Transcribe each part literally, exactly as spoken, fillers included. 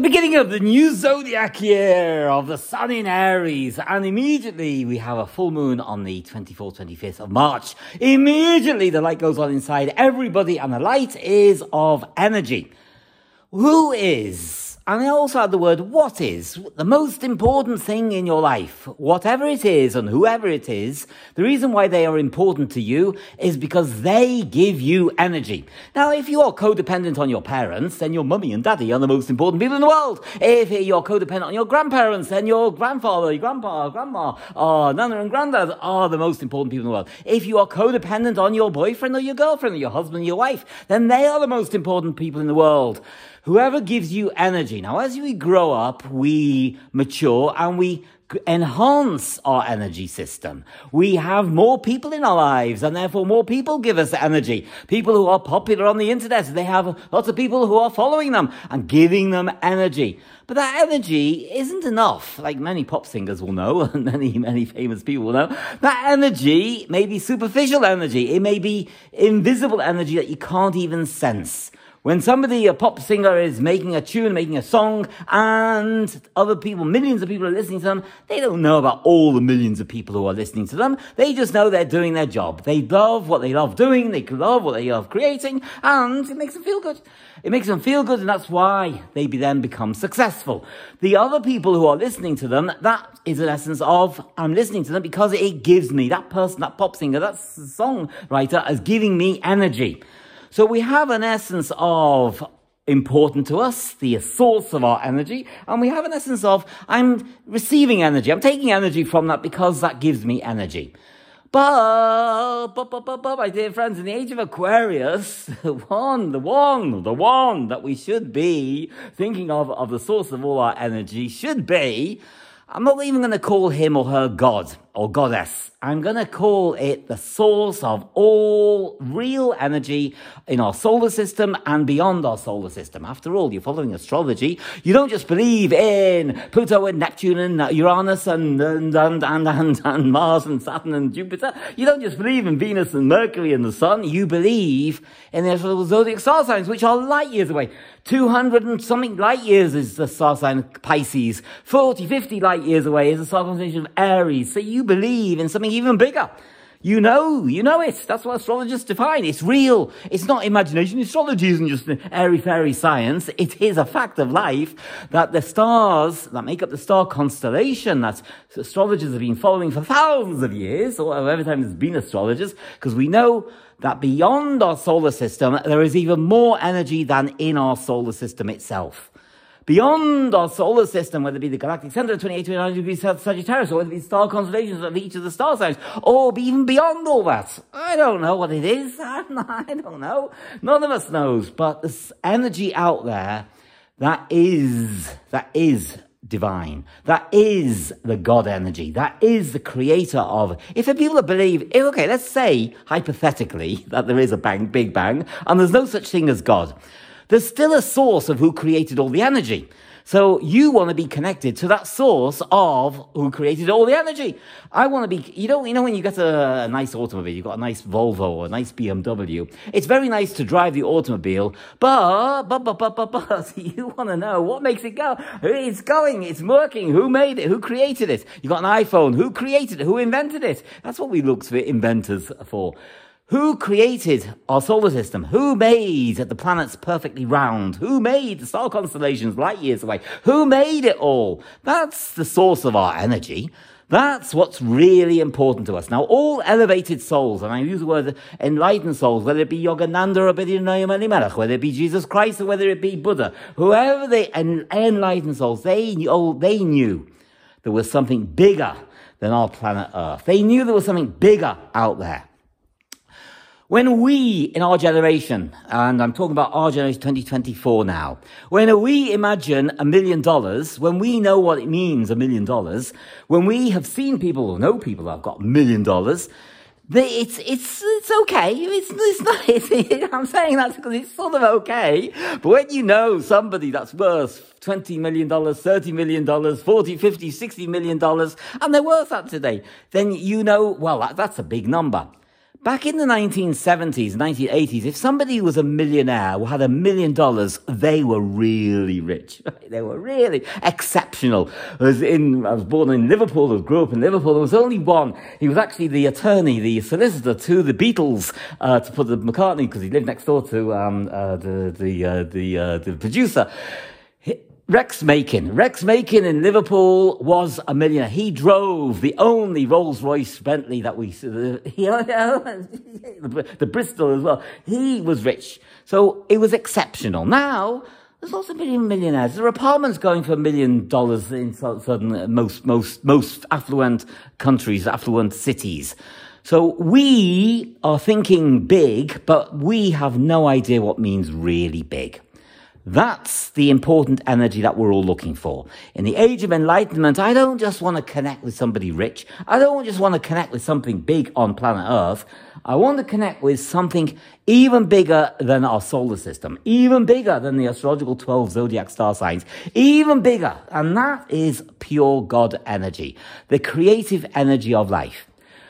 beginning of the new zodiac year of the sun in Aries, and immediately we have a full moon on the twenty-fourth, twenty-fifth of March. Immediately the light goes on inside everybody, and the light is of energy. Who is, and I also add the word what is, the most important thing in your life, whatever it is and whoever it is, the reason why they are important to you is because they give you energy. Now, if you are codependent on your parents, then your mummy and daddy are the most important people in the world. If you're codependent on your grandparents, then your grandfather, your grandpa, grandma, or nana and granddad are the most important people in the world. If you are codependent on your boyfriend or your girlfriend or your husband or your wife, then they are the most important people in the world. Whoever gives you energy. Now, as we grow up, we mature and we enhance our energy system. We have more people in our lives, and therefore more people give us energy. People who are popular on the internet, they have lots of people who are following them and giving them energy. But that energy isn't enough, like many pop singers will know, and many, many famous people will know. That energy may be superficial energy. It may be invisible energy that you can't even sense. When somebody, a pop singer, is making a tune, making a song, and other people, millions of people are listening to them, they don't know about all the millions of people who are listening to them. They just know they're doing their job. They love what they love doing, they love what they love creating, and it makes them feel good. It makes them feel good, and that's why they then become successful. The other people who are listening to them, that is an essence of, I'm listening to them because it gives me, that person, that pop singer, that songwriter is giving me energy. So we have an essence of important to us, the source of our energy, and we have an essence of I'm receiving energy. I'm taking energy from that because that gives me energy. But, but, but, but, but, my dear friends, in the age of Aquarius, the one, the one, the one that we should be thinking of, of the source of all our energy should be, I'm not even going to call him or her God or goddess. I'm going to call it the source of all real energy in our solar system and beyond our solar system. After all, you're following astrology. You don't just believe in Pluto and Neptune and Uranus and, and, and, and, and, and Mars and Saturn and Jupiter. You don't just believe in Venus and Mercury and the Sun. You believe in the astrological zodiac star signs, which are light years away. two hundred and something light years is the star sign Pisces. forty, fifty light years away is the star constellation of Aries. So you believe in something even bigger. You know, you know it. That's what astrologers define. It's real. It's not imagination. Astrology isn't just an airy-fairy science. It is a fact of life that the stars that make up the star constellation that astrologers have been following for thousands of years, or every time there's been astrologers, because we know that beyond our solar system, there is even more energy than in our solar system itself. Beyond our solar system, whether it be the galactic center of twenty-eight, twenty-nine degrees Sagittarius, or whether it be star constellations of each of the star signs, or even beyond all that. I don't know what it is. I don't know. None of us knows. But there's energy out there that is, that is divine. That is the God energy. That is the creator of, if the people that believe, if, okay, let's say, hypothetically, that there is a bang, big bang, and there's no such thing as God. There's still a source of who created all the energy. So you want to be connected to that source of who created all the energy. I want to be, you know, you know when you get a, a nice automobile, you've got a nice Volvo or a nice B M W. It's very nice to drive the automobile, but, but, but, but, but, but, you want to know what makes it go. It's going, it's working. Who made it? Who created it? You got an iPhone. Who created it? Who invented it? That's what we look for inventors for. Who created our solar system? Who made the planets perfectly round? Who made the star constellations light years away? Who made it all? That's the source of our energy. That's what's really important to us. Now, all elevated souls, and I use the word enlightened souls, whether it be Yogananda or Abhidharma Elimelech, whether it be Jesus Christ or whether it be Buddha, whoever they enlightened souls, they knew, they knew there was something bigger than our planet Earth. They knew there was something bigger out there. When we, in our generation, and I'm talking about our generation twenty twenty-four now, when we imagine a million dollars, when we know what it means, a million dollars, when we have seen people or know people that have got a million dollars, they, it's, it's, it's okay. It's, it's not, it's, I'm saying that because it's sort of okay. But when you know somebody that's worth twenty million dollars, thirty million dollars, forty, fifty, sixty million dollars, and they're worth that today, then you know, well, that, that's a big number. Back in the nineteen seventies, nineteen eighties, if somebody was a millionaire who had a million dollars, they were really rich. They were really exceptional. I was, in, I was born in Liverpool, I grew up in Liverpool. There was only one. He was actually the attorney, the solicitor to the Beatles, uh, to put the McCartney, because he lived next door to um, uh, the the uh, the, uh, the producer. Rex Makin. Rex Makin in Liverpool was a millionaire. He drove the only Rolls-Royce Bentley that we, the, the Bristol as well. He was rich. So it was exceptional. Now, there's lots of million millionaires. There are apartments going for a million dollars in certain, most, most, most affluent countries, affluent cities. So we are thinking big, but we have no idea what means really big. That's the important energy that we're all looking for. In the age of enlightenment, I don't just want to connect with somebody rich. I don't just want to connect with something big on planet Earth. I want to connect with something even bigger than our solar system, even bigger than the astrological twelve zodiac star signs, even bigger. And that is pure God energy, the creative energy of life.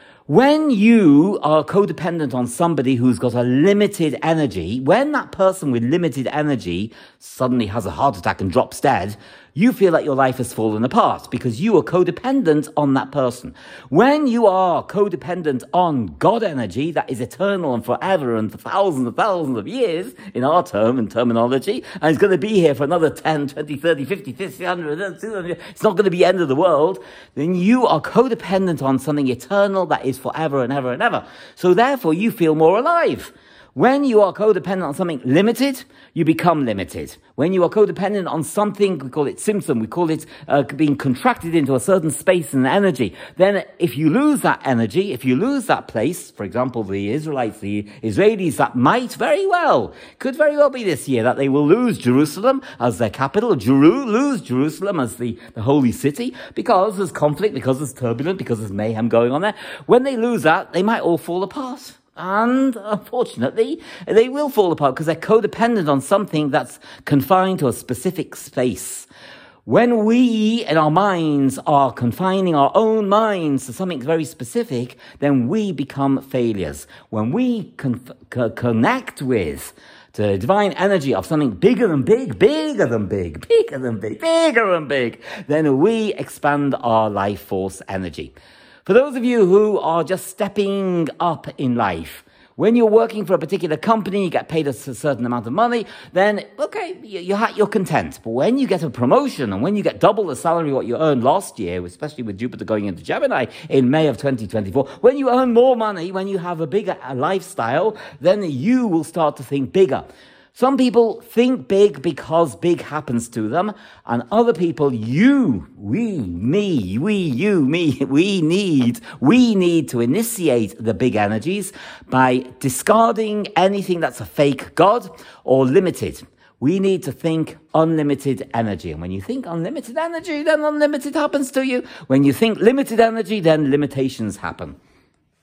When you are codependent on somebody who's got a limited energy, when that person with limited energy suddenly has a heart attack and drops dead, you feel like your life has fallen apart because you are codependent on that person. When you are codependent on God energy that is eternal and forever and for thousands and thousands of years in our term and terminology, and it's going to be here for another ten, twenty, thirty, fifty, fifty, one hundred, two hundred, it's not going to be the end of the world, then you are codependent on something eternal that is forever and ever and ever. So therefore you feel more alive. When you are codependent on something limited, you become limited. When you are codependent on something, we call it symptom, we call it uh, being contracted into a certain space and energy. Then if you lose that energy, if you lose that place, for example, the Israelites, the Israelis, that might very well, could very well be this year that they will lose Jerusalem as their capital, Jeru, lose Jerusalem as the, the holy city, because there's conflict, because there's turbulence, because there's mayhem going on there. When they lose that, they might all fall apart. And unfortunately, they will fall apart because they're codependent on something that's confined to a specific space. When we, in our minds, are confining our own minds to something very specific, then we become failures. When we con- co- connect with the divine energy of something bigger than big, bigger than big, bigger than big, bigger than big, then we expand our life force energy. For those of you who are just stepping up in life, when you're working for a particular company, you get paid a certain amount of money, then, okay, you're content. But when you get a promotion and when you get double the salary what you earned last year, especially with Jupiter going into Gemini in May of twenty twenty-four, when you earn more money, when you have a bigger lifestyle, then you will start to think bigger. Some people think big because big happens to them, and other people, you, we, me, we, you, me, we need, we need to initiate the big energies by discarding anything that's a fake God or limited. We need to think unlimited energy. And when you think unlimited energy, then unlimited happens to you. When you think limited energy, then limitations happen.